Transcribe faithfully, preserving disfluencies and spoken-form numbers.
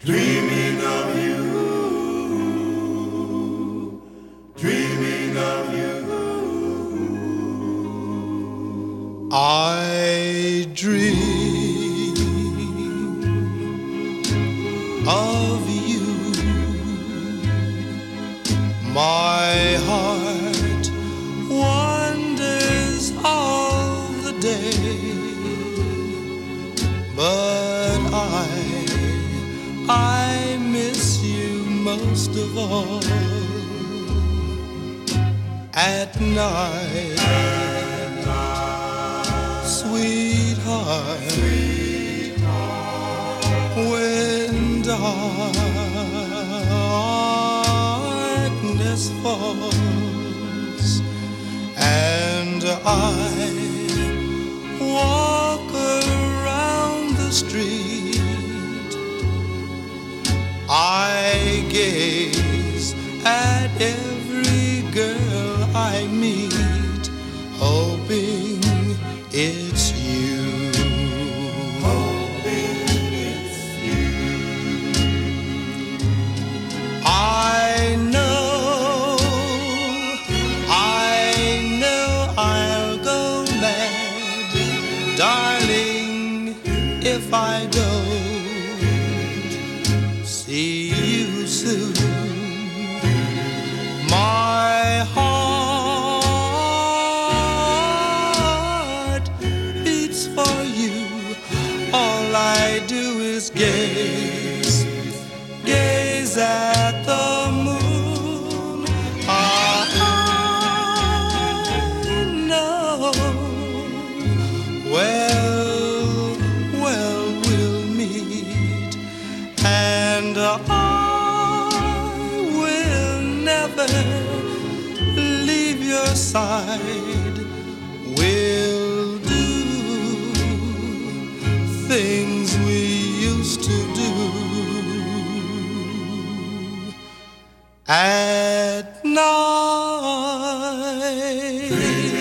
Dreaming of you, dreaming of you. I dream of you. My heart wanders all the day, but I I miss you most of all at night, At night, sweetheart, sweetheart. When darkness falls and I walk around the street, I gaze at every girl I meet, hoping it's you. Hoping it's you. I know, I know I'll go mad, darling, if I don't see you soon. My heart beats for you. All I do is gaze, gaze at the moon. I know, well, well, we'll meet, and I will never leave your side. We'll do things we used to do at night.